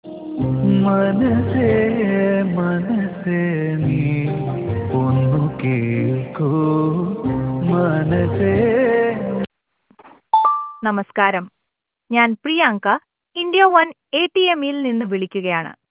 മനസ്സേ മനസ്സേ നീ ഒന്നു കേൾക്കൂ മനസ്സേ. നമസ്കാരം, ഞാൻ പ്രിയാങ്ക ഇന്ത്യ വൺ ATMയിൽ നിന്ന് വിളിക്കുകയാണ്.